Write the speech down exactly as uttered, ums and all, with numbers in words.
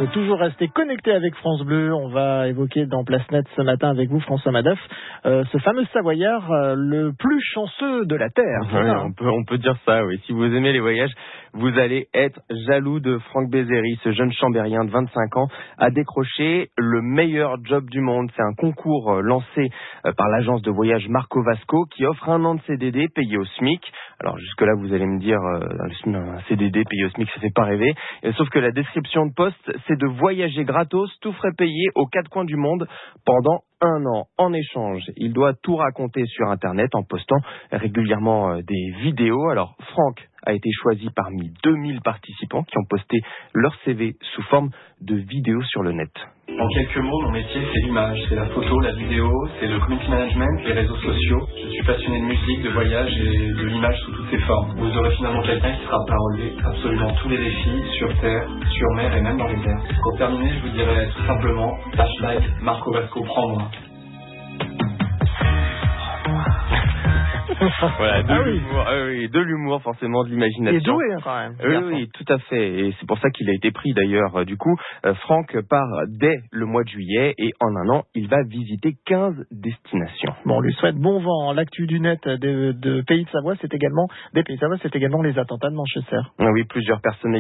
faut toujours rester connecté avec France Bleu. On va évoquer dans Place Nette ce matin avec vous, François Madoff, euh, ce fameux Savoyard, euh, le plus chanceux de la Terre. Oui, on peut, on peut dire ça, oui. Si vous aimez les voyages, vous allez être jaloux de Franck Bézéry. Ce jeune chambérien de vingt-cinq ans a décroché le meilleur job du monde. C'est un concours lancé par l'agence de voyage Marco Vasco qui offre un an de C D D payé au SMIC. Alors jusque-là, vous allez me dire, euh, un C D D payé au SMIC, ça fait pas rêver. Et, sauf que la description de poste, c'est de voyager gratos, tout frais payé, aux quatre coins du monde pendant un an. En échange, il doit tout raconter sur Internet en postant régulièrement des vidéos. Alors, Franck a été choisi parmi deux mille participants qui ont posté leur C V sous forme de vidéos sur le net. En quelques mots, mon métier, c'est l'image, c'est la photo, la vidéo, c'est le community management, les réseaux sociaux. Je suis passionné de musique, de voyage et de l'image sous toutes ses formes. Vous aurez finalement quelqu'un qui sera prêt à relever absolument tous les défis, sur terre, sur mer et même dans les airs. Pour terminer, je vous dirais tout simplement, hashtag Marco Vasco, prends-moi. Voilà, de ah l'humour, oui. euh, oui, de l'humour forcément, de l'imagination. Il est doué hein, quand même. Oui, oui, tout à fait. Et c'est pour ça qu'il a été pris d'ailleurs. Du coup, euh, Franck part dès le mois de juillet et en un an, il va visiter quinze destinations. Bon, on lui souhaite bon vent. L'actu du net de, de Pays de Savoie, c'est également des Pays de Savoie, c'est également les attentats de Manchester. Oui, plusieurs personnes